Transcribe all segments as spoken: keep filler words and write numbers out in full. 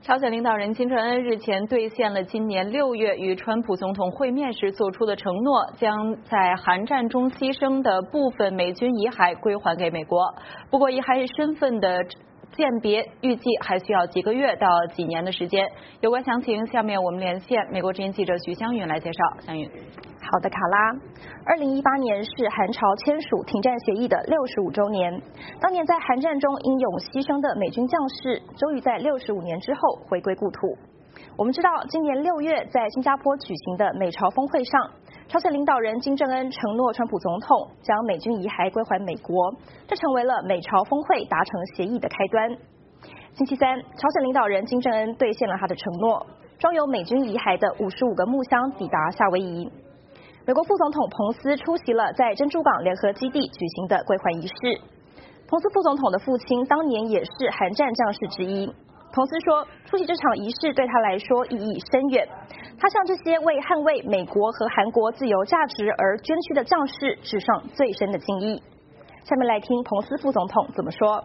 朝鲜领导人金正恩日前兑现了今年六月与川普总统会面时做出的承诺，将在韩战中牺牲的部分美军遗骸归还给美国。不过，遗骸身份的鉴别预计还需要几个月到几年的时间。有关详情，下面我们连线美国之音记者徐湘云来介绍。湘云。 好的，卡拉。二零一八年是韩朝签署停战协议的六十五周年。当年在韩战中英勇牺牲的美军将士，终于在六十五年之后回归故土。我们知道，今年六月在新加坡举行的美朝峰会上，朝鲜领导人金正恩承诺川普总统将美军遗骸归还美国，这成为了美朝峰会达成协议的开端。星期三，朝鲜领导人金正恩兑现了他的承诺，装有美军遗骸的五十五个木箱抵达夏威夷。美国副总统彭斯出席了在珍珠港联合基地举行的归还仪式。彭斯副总统的父亲当年也是韩战将士之一。彭斯说，出席这场仪式对他来说意义深远。他向这些为捍卫美国和韩国自由价值而捐躯的将士致上最深的敬意。下面来听彭斯副总统怎么说。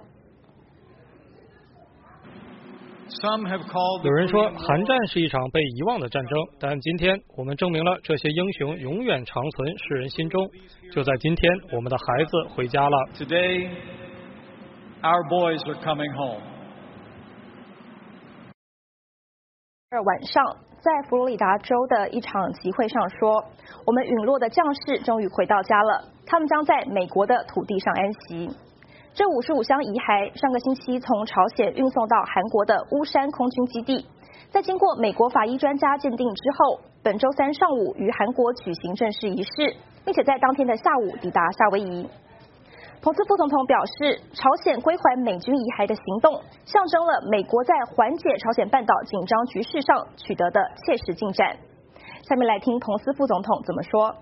有人说韩战是一场被遗忘的战争，但今天我们证明了这些英雄永远长存世人心中。就在今天，我们的孩子回家了。 Today, our boys are coming home. 二晚上，在佛罗里达州的一场集会上说，我们陨落的将士终于回到家了，他们将在美国的土地上安息。这五十五箱遗骸上个星期从朝鲜运送到韩国的乌山空军基地，在经过美国法医专家鉴定之后，本周三上午于韩国举行正式仪式，并且在当天的下午抵达夏威夷。彭斯副总统表示，朝鲜归还美军遗骸的行动，象征了美国在缓解朝鲜半岛紧张局势上取得的切实进展。下面来听彭斯副总统怎么说。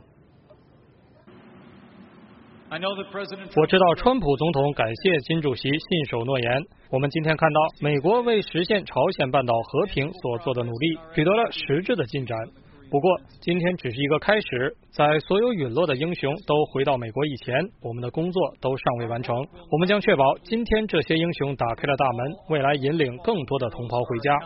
我知道川普总统感谢金主席信守诺言。我们今天看到美国为实现朝鲜半岛和平所做的努力取得了实质的进展。不过今天只是一个开始，在所有陨落的英雄都回到美国以前，我们的工作都尚未完成。我们将确保今天这些英雄打开了大门，未来引领更多的同胞回家。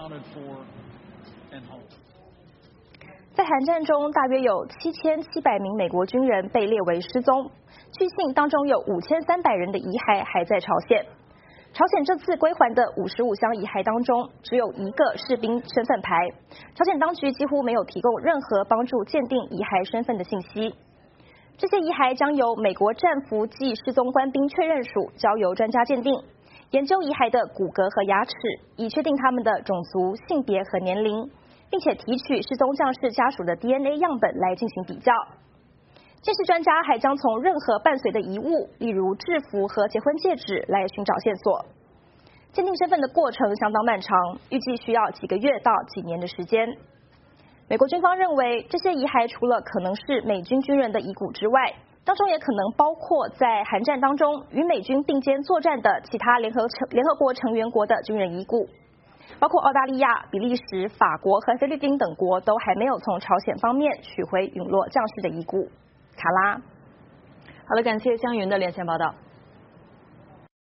在韩战中，大约有七千七百名美国军人被列为失踪，据信当中有五千三百人的遗骸还在朝鲜。朝鲜这次归还的五十五箱遗骸当中，只有一个士兵身份牌，朝鲜当局几乎没有提供任何帮助鉴定遗骸身份的信息。这些遗骸将由美国战俘暨失踪官兵确认署交由专家鉴定，研究遗骸的骨骼和牙齿，以确定他们的种族、性别和年龄，并且提取失踪将士家属的 D N A 样本来进行比较。鉴识专家还将从任何伴随的遗物，例如制服和结婚戒指来寻找线索。鉴定身份的过程相当漫长，预计需要几个月到几年的时间。美国军方认为，这些遗骸除了可能是美军军人的遗骨之外，当中也可能包括在韩战当中与美军并肩作战的其他联合联合国成员国的军人遗骨。包括澳大利亚、比利时、法国和菲律宾等国都还没有从朝鲜方面取回陨落将士的遗骨。卡拉， 好了，感谢湘云的连线报道。